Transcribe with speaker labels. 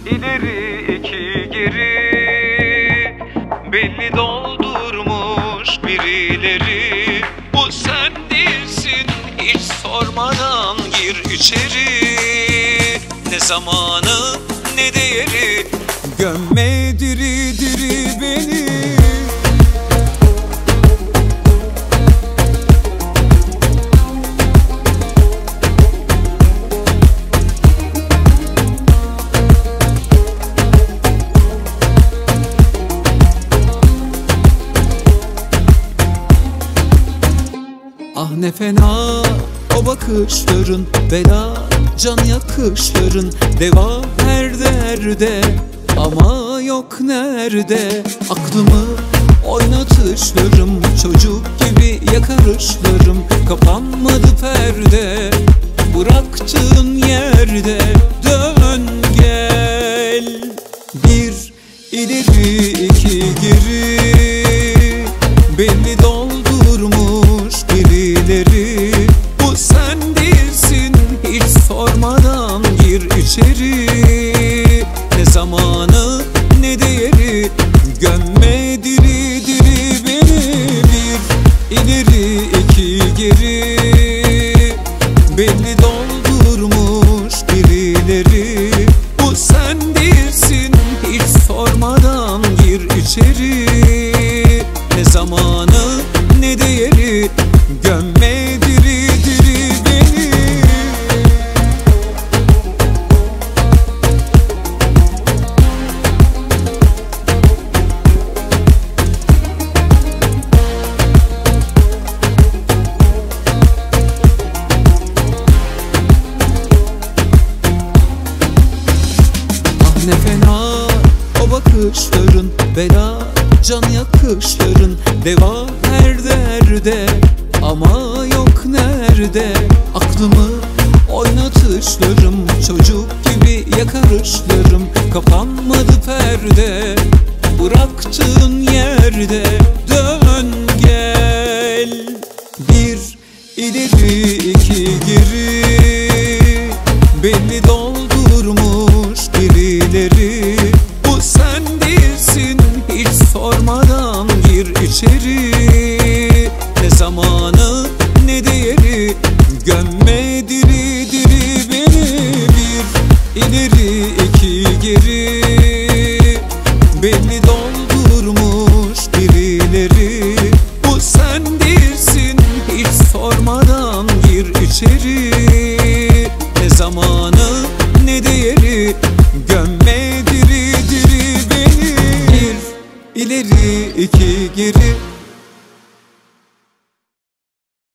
Speaker 1: ileri iki geri, belli doldurmuş birileri. Bu sen değilsin, hiç sormadan gir içeri. Ne zamanı ne değeri, gömme diri diri beni. Ah ne fena o bakışların, bela can yakışların. Deva her derde ama yok nerede. Aklımı oynatışlarım, çocuk gibi yakarışlarım. Kapanmadı perde, bıraktığın yerde. Dön gel, bir ileri iki geri, belli doldurmuş birileri. Bu sen değilsin, hiç sormadan gir içeri. Ne zamanı ne değeri, gömme diri diri beni. Bir ileri iki geri, belli doldurmuş birileri. Bu sen değilsin, hiç sormadan gir içeri. Ne zamanı ne değeri, gömme diri diri beni. Ah ne fena o bakışların, bela can yakışların. Deva her derde ama yok nerede. Aklımı oynatışlarım, çocuk gibi yakarışlarım. Kapanmadı perde, bıraktığın yerde. Dön gel, bir ileri iki geri, belli doldurmuş birileri. Bu sen değilsin, hiç sormadan gir içeri. Ne zamanı ne değeri, gömme diri diri beni. Bir ileri iki geri, belli doldurmuş birileri. Bu sen değilsin, hiç sormadan gir içeri. Ne zamanı ne değeri, gömme diri diri beni. Bir ileri iki geri,